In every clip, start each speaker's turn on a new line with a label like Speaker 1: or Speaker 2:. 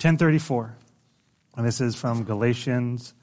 Speaker 1: 10:34. And this is from Galatians,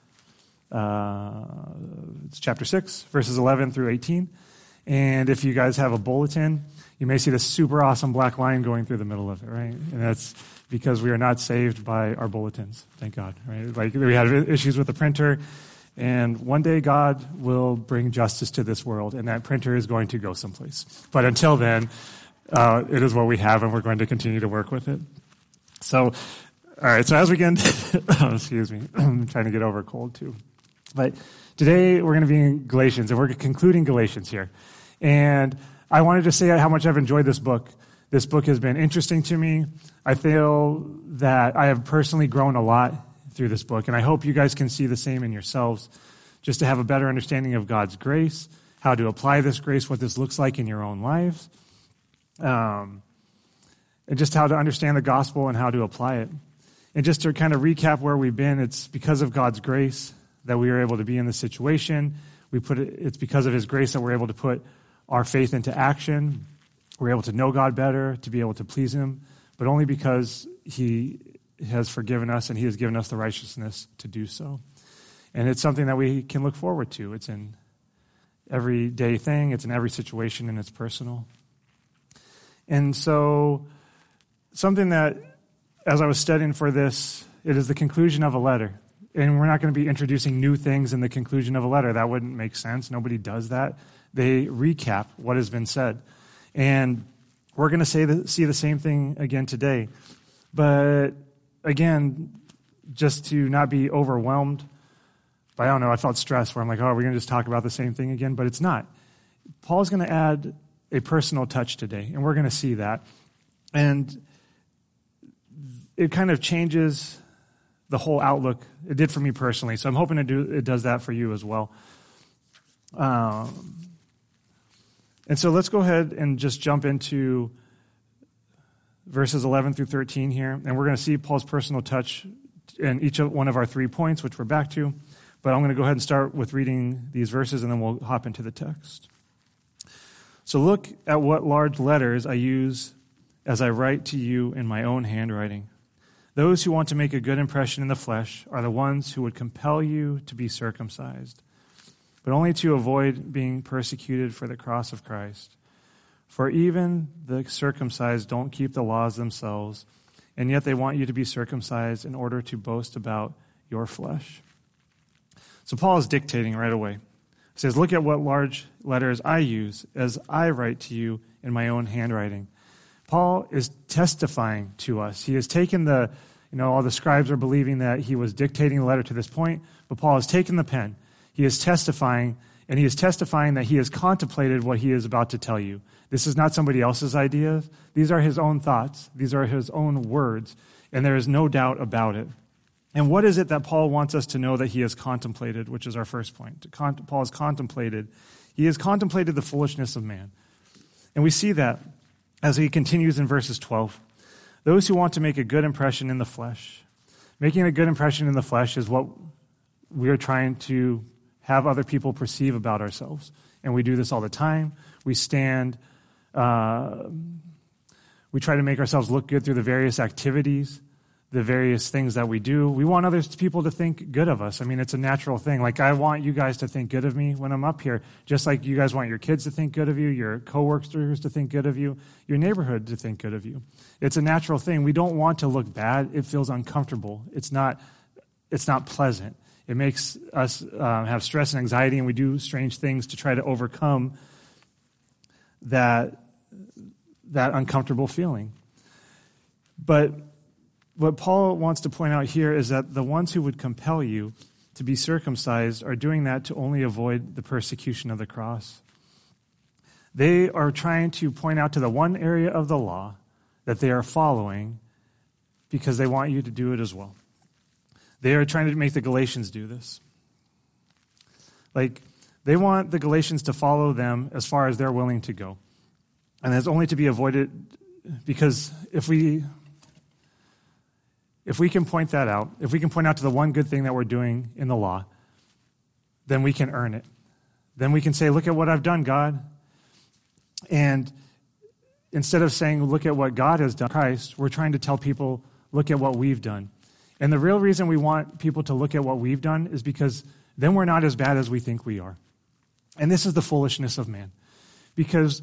Speaker 1: it's chapter 6, verses 11 through 18. And if you guys have a bulletin, you may see this super awesome black line going through the middle of it, right? And that's because we are not saved by our bulletins, thank God, right? Like we had issues with the printer, and one day God will bring justice to this world, and that printer is going to go someplace. But until then, it is what we have, and we're going to continue to work with it. So, all right, so as we get into, excuse me, I'm trying to get over a cold too. But today we're going to be in Galatians, and we're concluding Galatians here. And I wanted to say how much I've enjoyed this book. This book has been interesting to me. I feel that I have personally grown a lot through this book, and I hope you guys can see the same in yourselves, just to have a better understanding of God's grace, how to apply this grace, what this looks like in your own lives, and just how to understand the gospel and how to apply it. And just to kind of recap where we've been, it's because of God's grace that we are able to be in this situation. It's because of His grace that we're able to put our faith into action. We're able to know God better, to be able to please Him, but only because He has forgiven us and He has given us the righteousness to do so. And it's something that we can look forward to. It's an everyday thing. It's in every situation, and it's personal. And so something that, as I was studying for this, it is the conclusion of a letter. And we're not going to be introducing new things in the conclusion of a letter. That wouldn't make sense. Nobody does that. They recap what has been said. And we're going to see the same thing again today. But again, just to not be overwhelmed by, I don't know, I felt stressed where I'm like, oh, we're going to just talk about the same thing again. But it's not. Paul's going to add a personal touch today, and we're going to see that. And it kind of changes the whole outlook. It did for me personally, so I'm hoping it does that for you as well. And so let's go ahead and just jump into verses 11 through 13 here, and we're going to see Paul's personal touch in each one of our 3 points, which we're back to. But I'm going to go ahead and start with reading these verses, and then we'll hop into the text. So look at what large letters I use as I write to you in my own handwriting. Those who want to make a good impression in the flesh are the ones who would compel you to be circumcised, but only to avoid being persecuted for the cross of Christ. For even the circumcised don't keep the laws themselves, and yet they want you to be circumcised in order to boast about your flesh. So Paul is dictating right away. He says, look at what large letters I use as I write to you in my own handwriting. Paul is testifying to us. He has taken all the scribes are believing that he was dictating the letter to this point, but Paul has taken the pen. He is testifying, and he is testifying that he has contemplated what he is about to tell you. This is not somebody else's ideas. These are his own thoughts. These are his own words, and there is no doubt about it. And what is it that Paul wants us to know that he has contemplated, which is our first point? Paul has contemplated. He has contemplated the foolishness of man. And we see that as he continues in verses 12. Those who want to make a good impression in the flesh. Making a good impression in the flesh is what we are trying to have other people perceive about ourselves. And we do this all the time. We try to make ourselves look good through the various activities, the various things that we do. We want other people to think good of us. I mean, it's a natural thing. Like, I want you guys to think good of me when I'm up here, just like you guys want your kids to think good of you, your coworkers to think good of you, your neighborhood to think good of you. It's a natural thing. We don't want to look bad. It feels uncomfortable. It's not pleasant. It makes us have stress and anxiety, and we do strange things to try to overcome that uncomfortable feeling. But what Paul wants to point out here is that the ones who would compel you to be circumcised are doing that to only avoid the persecution of the cross. They are trying to point out to the one area of the law that they are following because they want you to do it as well. They are trying to make the Galatians do this. Like, they want the Galatians to follow them as far as they're willing to go. And that's only to be avoided because if we can point that out, if we can point out to the one good thing that we're doing in the law, then we can earn it. Then we can say, look at what I've done, God. And instead of saying, look at what God has done, Christ, we're trying to tell people, look at what we've done. And the real reason we want people to look at what we've done is because then we're not as bad as we think we are. And this is the foolishness of man. Because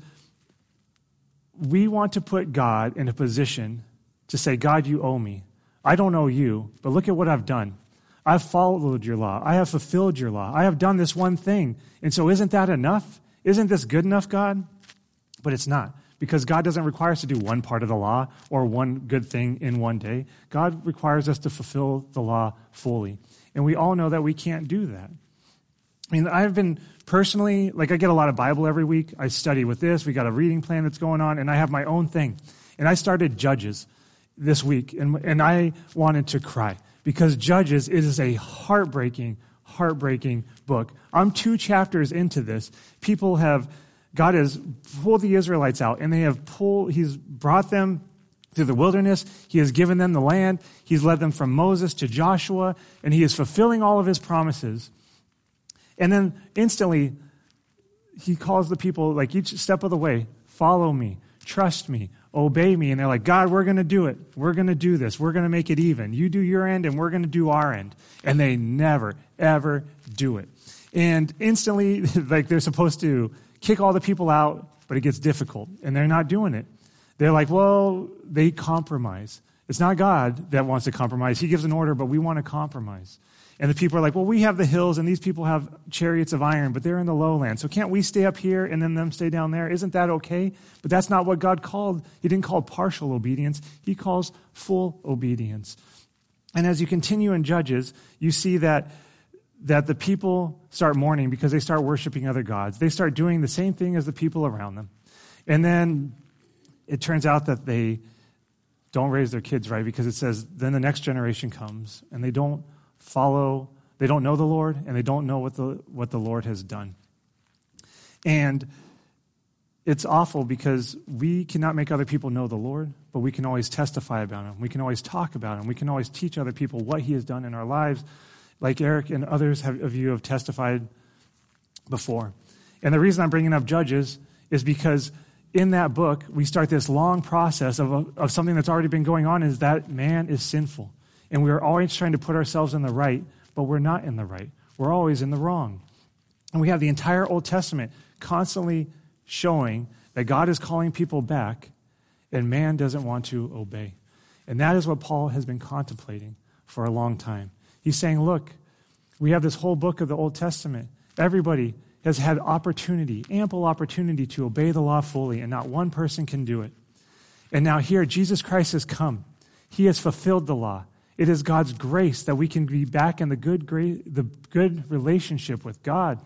Speaker 1: we want to put God in a position to say, God, you owe me. I don't owe you, but look at what I've done. I've followed your law. I have fulfilled your law. I have done this one thing. And so isn't that enough? Isn't this good enough, God? But it's not. Because God doesn't require us to do one part of the law or one good thing in one day. God requires us to fulfill the law fully. And we all know that we can't do that. I mean, I've been personally, I get a lot of Bible every week. I study with this. We got a reading plan that's going on, and I have my own thing. And I started Judges this week, and I wanted to cry. Because Judges is a heartbreaking book. I'm 2 chapters into this. God has pulled the Israelites out, and He's brought them through the wilderness. He has given them the land. He's led them from Moses to Joshua, and He is fulfilling all of His promises. And then instantly, He calls the people, each step of the way, follow me, trust me, obey me. And they're like, God, we're going to do it. We're going to do this. We're going to make it even. You do your end, and we're going to do our end. And they never, ever do it. And instantly, they're supposed to kick all the people out, but it gets difficult, and they're not doing it. They're like, well, they compromise. It's not God that wants to compromise. He gives an order, but we want to compromise. And the people are like, well, we have the hills, and these people have chariots of iron, but they're in the lowland. So can't we stay up here and then them stay down there? Isn't that okay? But that's not what God called. He didn't call partial obedience. He calls full obedience. And as you continue in Judges, you see that the people start mourning because they start worshiping other gods. They start doing the same thing as the people around them. And then it turns out that they don't raise their kids right, because it says then the next generation comes and they don't know the Lord, and they don't know what the Lord has done. And it's awful because we cannot make other people know the Lord, but we can always testify about Him. We can always talk about Him. We can always teach other people what He has done in our lives, like Eric and others of you have testified before. And the reason I'm bringing up Judges is because in that book, we start this long process of something that's already been going on, is that man is sinful. And we're always trying to put ourselves in the right, but we're not in the right. We're always in the wrong. And we have the entire Old Testament constantly showing that God is calling people back, and man doesn't want to obey. And that is what Paul has been contemplating for a long time. He's saying, look, we have this whole book of the Old Testament. Everybody has had ample opportunity to obey the law fully, and not one person can do it. And now here, Jesus Christ has come. He has fulfilled the law. It is God's grace that we can be back in the good relationship with God.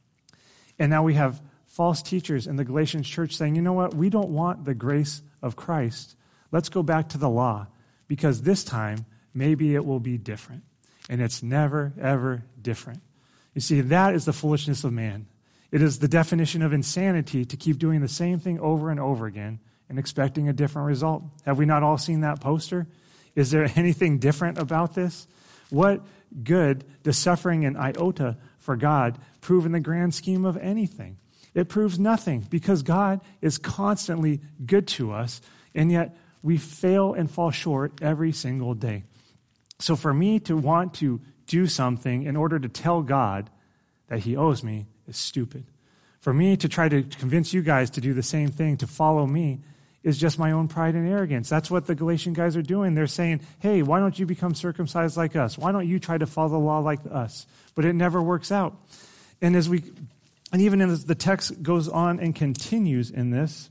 Speaker 1: And now we have false teachers in the Galatians church saying, you know what, we don't want the grace of Christ. Let's go back to the law, because this time maybe it will be different. And it's never, ever different. You see, that is the foolishness of man. It is the definition of insanity to keep doing the same thing over and over again and expecting a different result. Have we not all seen that poster? Is there anything different about this? What good does suffering an iota for God prove in the grand scheme of anything? It proves nothing, because God is constantly good to us, and yet we fail and fall short every single day. So for me to want to do something in order to tell God that He owes me is stupid. For me to try to convince you guys to do the same thing, to follow me, is just my own pride and arrogance. That's what the Galatian guys are doing. They're saying, hey, why don't you become circumcised like us? Why don't you try to follow the law like us? But it never works out. And even as the text goes on and continues in this,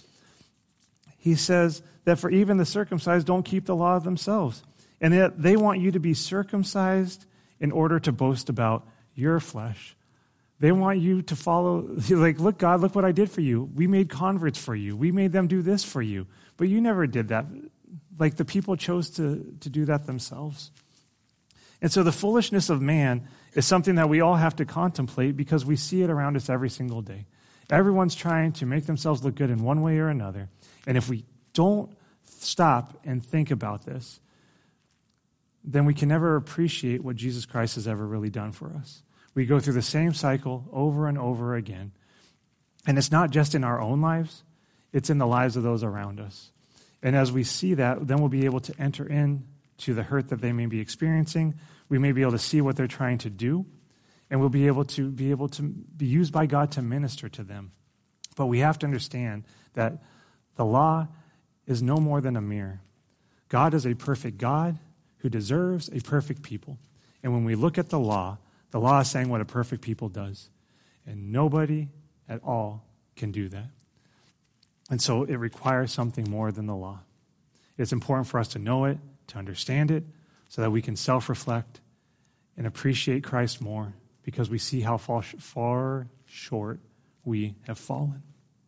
Speaker 1: he says that for even the circumcised don't keep the law of themselves. And that they want you to be circumcised in order to boast about your flesh. They want you to follow, like, look, God, look what I did for you. We made converts for you. We made them do this for you. But you never did that. Like, the people chose to do that themselves. And so the foolishness of man is something that we all have to contemplate, because we see it around us every single day. Everyone's trying to make themselves look good in one way or another. And if we don't stop and think about this, then we can never appreciate what Jesus Christ has ever really done for us. We go through the same cycle over and over again. And it's not just in our own lives, it's in the lives of those around us. And as we see that, then we'll be able to enter into the hurt that they may be experiencing. We may be able to see what they're trying to do, and we'll be able to be used by God to minister to them. But we have to understand that the law is no more than a mirror. God is a perfect God who deserves a perfect people. And when we look at the law is saying what a perfect people does. And nobody at all can do that. And so it requires something more than the law. It's important for us to know it, to understand it, so that we can self-reflect and appreciate Christ more, because we see how far short we have fallen.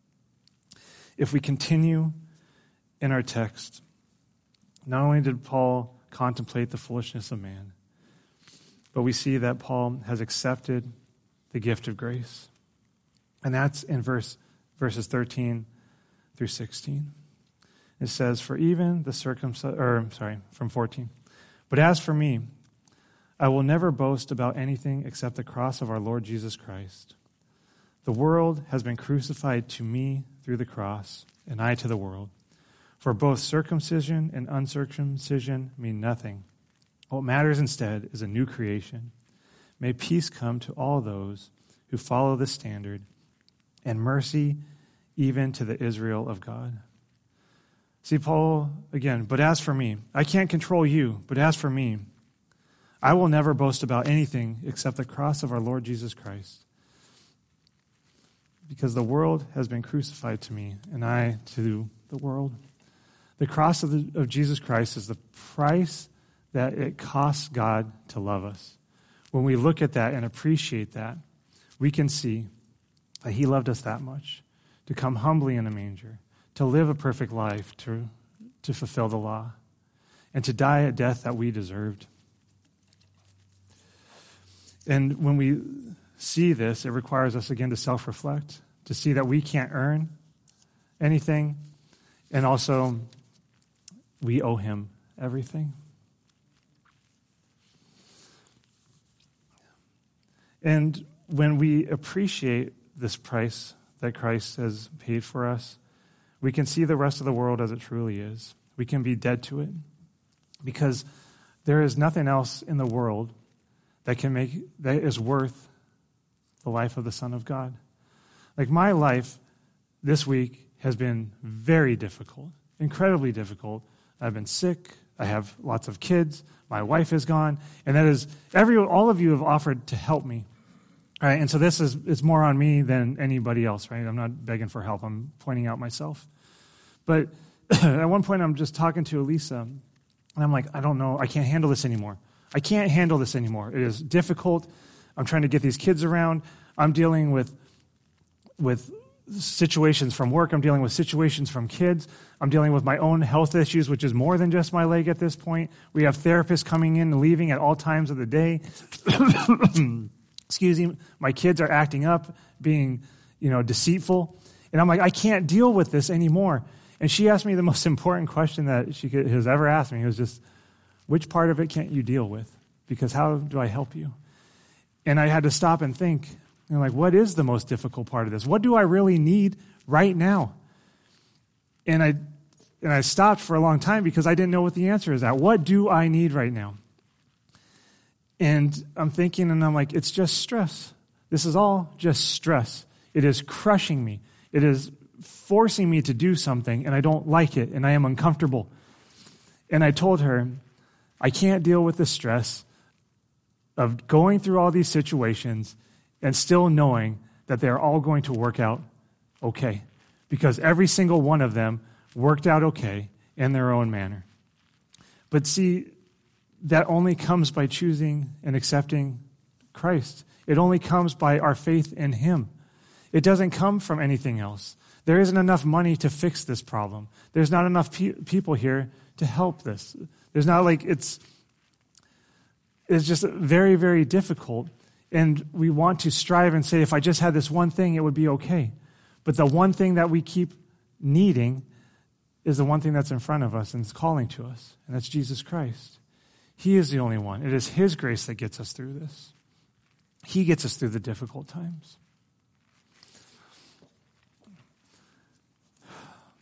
Speaker 1: If we continue in our text, not only did Paul contemplate the foolishness of man, but we see that Paul has accepted the gift of grace. And that's in verses 13 through 16. It says, for even the from 14. But as for me, I will never boast about anything except the cross of our Lord Jesus Christ. The world has been crucified to me through the cross, and I to the world. For both circumcision and uncircumcision mean nothing. What matters instead is a new creation. May peace come to all those who follow the standard, and mercy even to the Israel of God. See, Paul, again, but as for me, I can't control you, but as for me, I will never boast about anything except the cross of our Lord Jesus Christ. Because the world has been crucified to me, and I to the world. The cross of Jesus Christ is the price that it costs God to love us. When we look at that and appreciate that, we can see that he loved us that much, to come humbly in a manger, to live a perfect life, to fulfill the law, and to die a death that we deserved. And when we see this, it requires us again to self-reflect, to see that we can't earn anything, and also we owe him everything. And when we appreciate this price that Christ has paid for us, we can see the rest of the world as it truly is. We can be dead to it, because there is nothing else in the world that is worth the life of the Son of God. Like, my life this week has been very difficult, incredibly difficult. I've been sick. I have lots of kids. My wife is gone. And that is, all of you have offered to help me. All right, and so it's more on me than anybody else, right? I'm not begging for help. I'm pointing out myself. But at one point, I'm just talking to Elisa, and I'm like, I don't know. I can't handle this anymore. I can't handle this anymore. It is difficult. I'm trying to get these kids around. I'm dealing with situations from work. I'm dealing with situations from kids. I'm dealing with my own health issues, which is more than just my leg at this point. We have therapists coming in and leaving at all times of the day. Excuse me. My kids are acting up, being, deceitful. And I'm like, I can't deal with this anymore. And she asked me the most important question that she has ever asked me. It was just, which part of it can't you deal with? Because how do I help you? And I had to stop and think, what is the most difficult part of this? What do I really need right now? And I stopped for a long time because I didn't know what the answer is at. What do I need right now? And I'm thinking, and I'm like, it's just stress. This is all just stress. It is crushing me. It is forcing me to do something, and I don't like it, and I am uncomfortable. And I told her, I can't deal with the stress of going through all these situations and still knowing that they're all going to work out okay, because every single one of them worked out okay in their own manner. But see, that only comes by choosing and accepting Christ. It only comes by our faith in him. It doesn't come from anything else. There isn't enough money to fix this problem. There's not enough people here to help this. There's not it's just very, very difficult. And we want to strive and say, if I just had this one thing, it would be okay. But the one thing that we keep needing is the one thing that's in front of us and is calling to us, and that's Jesus Christ. He is the only one. It is his grace that gets us through this. He gets us through the difficult times.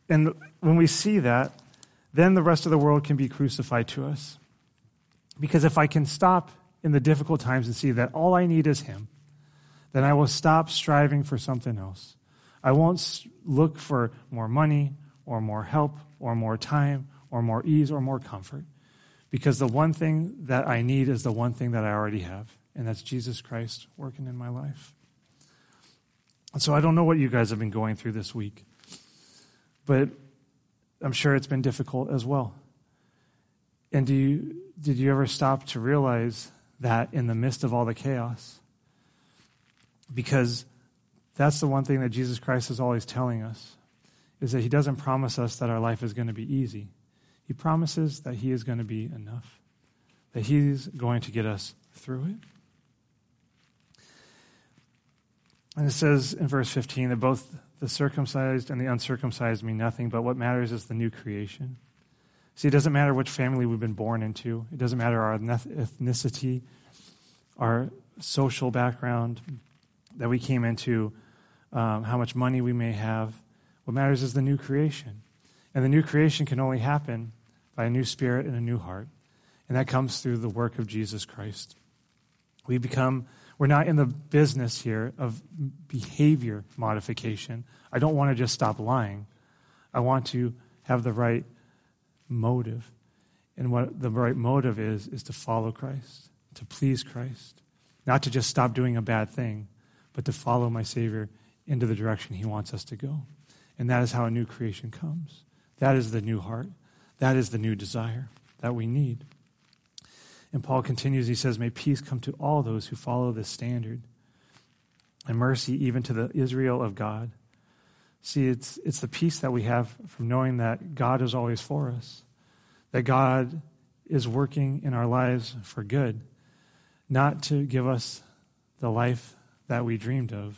Speaker 1: And when we see that, then the rest of the world can be crucified to us. Because if I can stop in the difficult times and see that all I need is him, then I will stop striving for something else. I won't look for more money or more help or more time or more ease or more comfort. Because the one thing that I need is the one thing that I already have, and that's Jesus Christ working in my life. And so I don't know what you guys have been going through this week, but I'm sure it's been difficult as well. And did you ever stop to realize that in the midst of all the chaos? Because that's the one thing that Jesus Christ is always telling us, is that he doesn't promise us that our life is going to be easy. He promises that he is going to be enough, that he's going to get us through it. And it says in verse 15 that both the circumcised and the uncircumcised mean nothing, but what matters is the new creation. See, it doesn't matter which family we've been born into. It doesn't matter our ethnicity, our social background that we came into, how much money we may have. What matters is the new creation. And the new creation can only happen by a new spirit and a new heart. And that comes through the work of Jesus Christ. We're not in the business here of behavior modification. I don't want to just stop lying. I want to have the right motive. And what the right motive is to follow Christ, to please Christ. Not to just stop doing a bad thing, but to follow my Savior into the direction he wants us to go. And that is how a new creation comes. That is the new heart. That is the new desire that we need. And Paul continues, he says, may peace come to all those who follow this standard, and mercy even to the Israel of God. See, it's the peace that we have from knowing that God is always for us, that God is working in our lives for good, not to give us the life that we dreamed of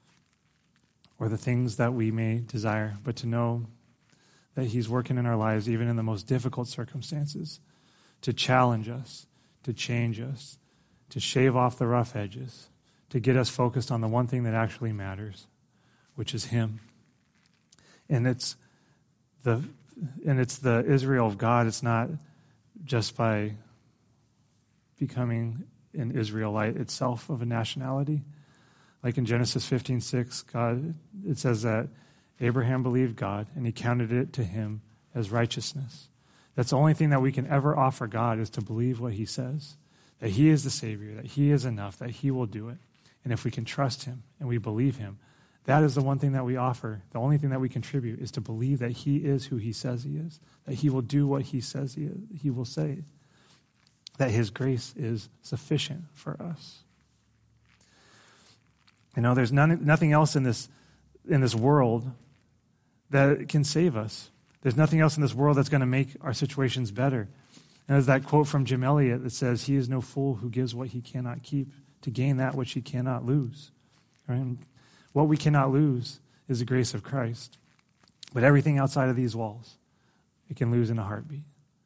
Speaker 1: or the things that we may desire, but to know that he's working in our lives even in the most difficult circumstances to challenge us, to change us, to shave off the rough edges, to get us focused on the one thing that actually matters, which is him. And it's the Israel of God. It's not just by becoming an Israelite itself of a nationality. Like in Genesis 15:6, it says that Abraham believed God and he counted it to him as righteousness. That's the only thing that we can ever offer God, is to believe what he says, that he is the Savior, that he is enough, that he will do it. And if we can trust him and we believe him, that is the one thing that we offer. The only thing that we contribute is to believe that he is who he says he is, that he will do what he says he will say, that his grace is sufficient for us. You know, there's nothing else in this world that can save us. There's nothing else in this world that's going to make our situations better. And there's that quote from Jim Elliot that says, he is no fool who gives what he cannot keep to gain that which he cannot lose. Right? And what we cannot lose is the grace of Christ. But everything outside of these walls, it can lose in a heartbeat.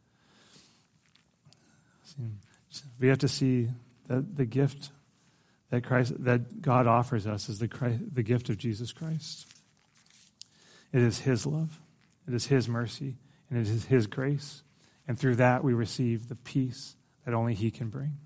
Speaker 1: We have to see that the gift that God offers us is the gift of Jesus Christ. It is his love. It is his mercy. And it is his grace. And through that, we receive the peace that only he can bring.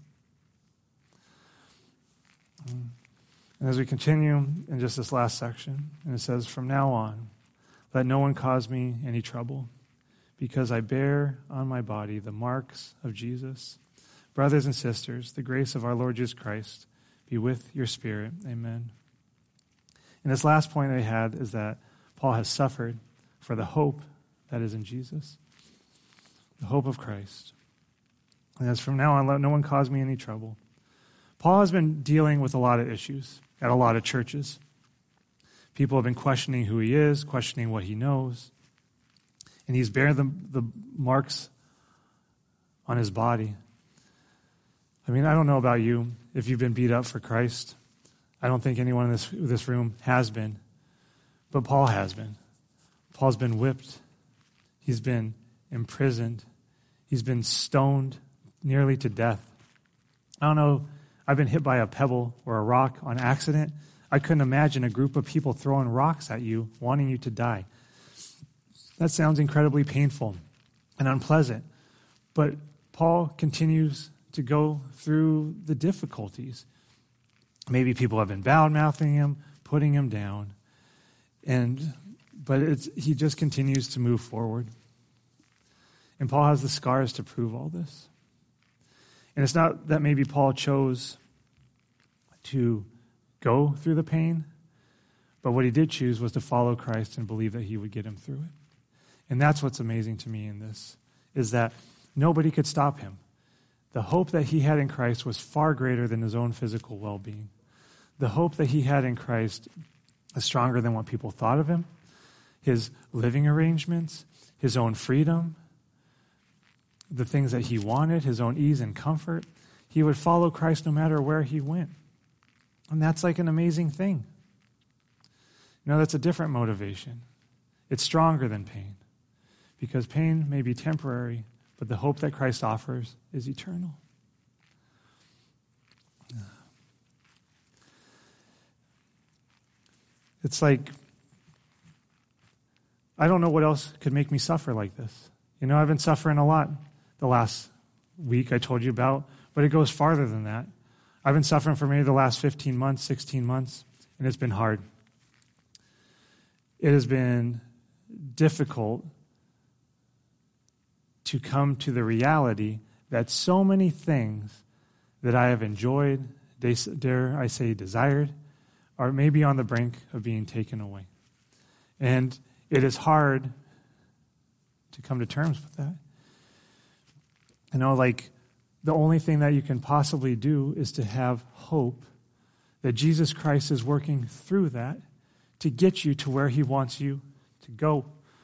Speaker 1: And as we continue in just this last section, and it says, from now on, let no one cause me any trouble, because I bear on my body the marks of Jesus. Brothers and sisters, the grace of our Lord Jesus Christ be with your spirit. Amen. And this last point I had is that Paul has suffered for the hope that is in Jesus, the hope of Christ. And as from now on, let no one cause me any trouble. Paul has been dealing with a lot of issues at a lot of churches. People have been questioning who he is, questioning what he knows. And he's bearing the marks on his body. I mean, I don't know about you, if you've been beat up for Christ. I don't think anyone in this room has been. But Paul has been. Paul's been whipped. He's been imprisoned. He's been stoned nearly to death. I don't know. I've been hit by a pebble or a rock on accident. I couldn't imagine a group of people throwing rocks at you, wanting you to die. That sounds incredibly painful and unpleasant. But Paul continues to go through the difficulties. Maybe people have been bad-mouthing him, putting him down, but he just continues to move forward. And Paul has the scars to prove all this. And it's not that maybe Paul chose to go through the pain, but what he did choose was to follow Christ and believe that he would get him through it. And that's what's amazing to me in this, is that nobody could stop him. The hope that he had in Christ was far greater than his own physical well-being. The hope that he had in Christ is stronger than what people thought of him, his living arrangements, his own freedom, the things that he wanted, his own ease and comfort. He would follow Christ no matter where he went. And that's like an amazing thing. That's a different motivation. It's stronger than pain, because pain may be temporary, but the hope that Christ offers is eternal. It's like, I don't know what else could make me suffer like this. I've been suffering a lot the last week I told you about, but it goes farther than that. I've been suffering for maybe the last 15 months, 16 months, and it's been hard. It has been difficult to come to the reality that so many things that I have enjoyed, dare I say desired, are maybe on the brink of being taken away. And it is hard to come to terms with that. The only thing that you can possibly do is to have hope that Jesus Christ is working through that to get you to where he wants you to go.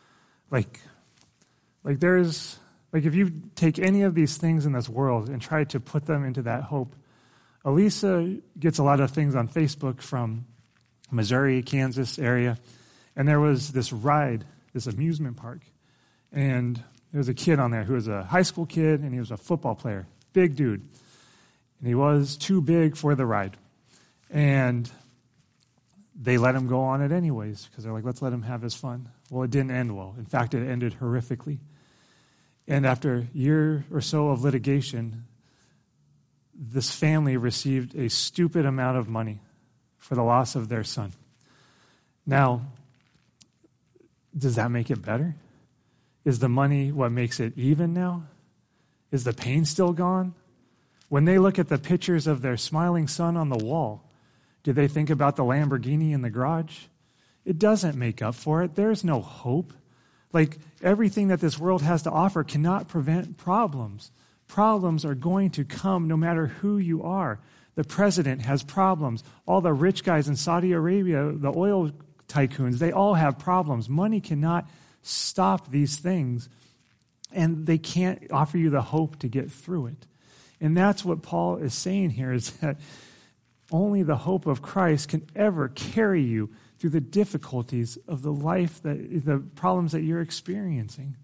Speaker 1: If you take any of these things in this world and try to put them into that hope, Elisa gets a lot of things on Facebook from Missouri, Kansas area, and there was this ride, this amusement park, and there was a kid on there who was a high school kid, and he was a football player, big dude, and he was too big for the ride, and they let him go on it anyways, because they're like, let's let him have his fun. Well, it didn't end well. In fact, it ended horrifically. And after a year or so of litigation, this family received a stupid amount of money for the loss of their son. Now, does that make it better? Is the money what makes it even now? Is the pain still gone? When they look at the pictures of their smiling son on the wall, do they think about the Lamborghini in the garage? It doesn't make up for it. There's no hope. Everything that this world has to offer cannot prevent problems. Problems are going to come no matter who you are. The president has problems. All the rich guys in Saudi Arabia, the oil tycoons, they all have problems. Money cannot stop these things, and they can't offer you the hope to get through it. And that's what Paul is saying here, is that only the hope of Christ can ever carry you through the difficulties of the life, the problems that you're experiencing.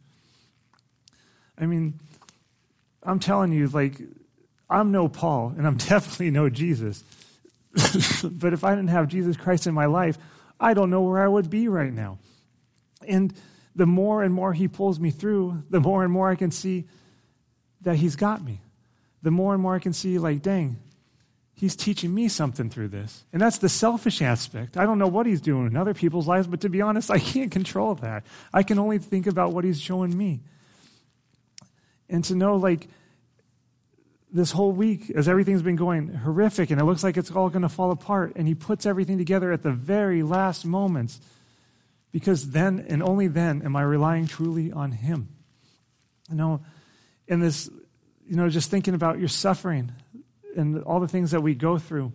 Speaker 1: I'm telling you, I'm no Paul, and I'm definitely no Jesus. But if I didn't have Jesus Christ in my life, I don't know where I would be right now. And the more and more he pulls me through, the more and more I can see that he's got me. The more and more I can see, dang, he's teaching me something through this. And that's the selfish aspect. I don't know what he's doing in other people's lives, but to be honest, I can't control that. I can only think about what he's showing me. And to know, this whole week, as everything's been going horrific, and it looks like it's all going to fall apart, and he puts everything together at the very last moments, because then, and only then, am I relying truly on him. In this, just thinking about your suffering, and all the things that we go through,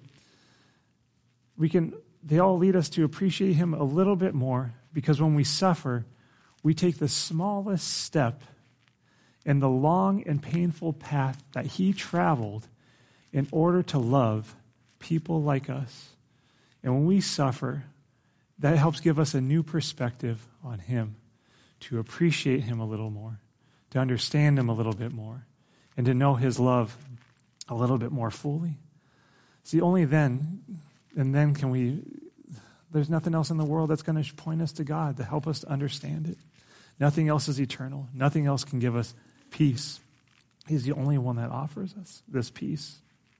Speaker 1: they all lead us to appreciate him a little bit more, because when we suffer, we take the smallest step in the long and painful path that he traveled in order to love people like us. And when we suffer, that helps give us a new perspective on him, to appreciate him a little more, to understand him a little bit more, and to know his love a little bit more fully. See, only then, and then there's nothing else in the world that's going to point us to God, to help us to understand it. Nothing else is eternal. Nothing else can give us peace. He's the only one that offers us this peace.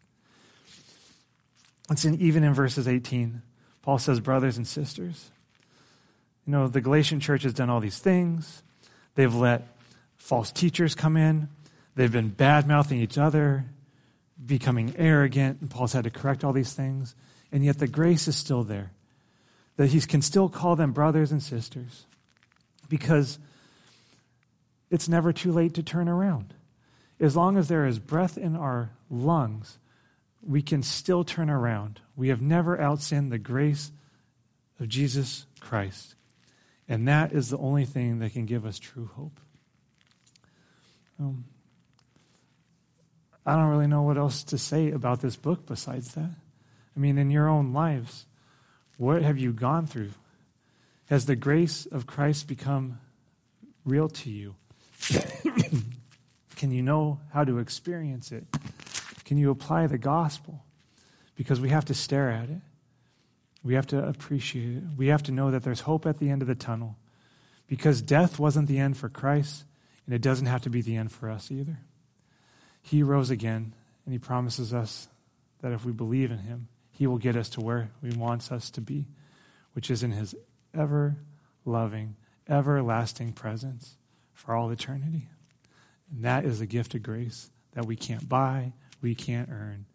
Speaker 1: Even in verses 18, Paul says, brothers and sisters. The Galatian church has done all these things. They've let false teachers come in. They've been bad-mouthing each other, becoming arrogant, and Paul's had to correct all these things. And yet the grace is still there, that he can still call them brothers and sisters, because it's never too late to turn around. As long as there is breath in our lungs, we can still turn around. We have never outsinned the grace of Jesus Christ. And that is the only thing that can give us true hope. I don't really know what else to say about this book besides that. In your own lives, what have you gone through? Has the grace of Christ become real to you? Can you know how to experience it? Can you apply the gospel? Because we have to stare at it. We have to appreciate it. We have to know that there's hope at the end of the tunnel. Because death wasn't the end for Christ, and it doesn't have to be the end for us either. He rose again, and he promises us that if we believe in him, he will get us to where he wants us to be, which is in his ever-loving, everlasting presence for all eternity. And that is a gift of grace that we can't buy, we can't earn.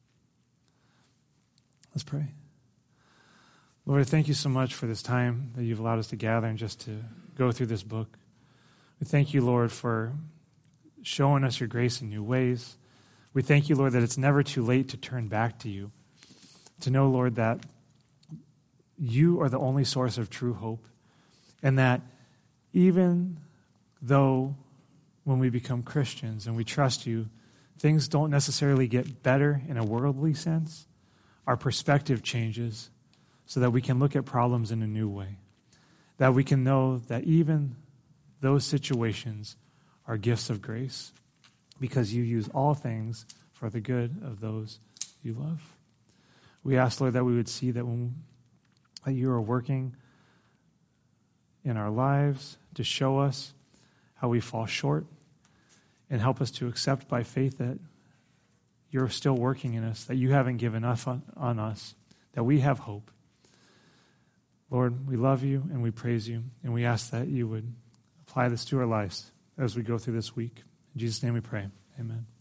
Speaker 1: Let's pray. Lord, thank you so much for this time that you've allowed us to gather and just to go through this book. We thank you, Lord, for showing us your grace in new ways. We thank you, Lord, that it's never too late to turn back to you, to know, Lord, that you are the only source of true hope, and that even though when we become Christians and we trust you, things don't necessarily get better in a worldly sense, our perspective changes so that we can look at problems in a new way, that we can know that even those situations are gifts of grace because you use all things for the good of those you love. We ask, Lord, that we would see that that you are working in our lives to show us how we fall short and help us to accept by faith that you're still working in us, that you haven't given up on us, that we have hope. Lord, we love you and we praise you, and we ask that you would apply this to our lives as we go through this week. In Jesus' name we pray. Amen.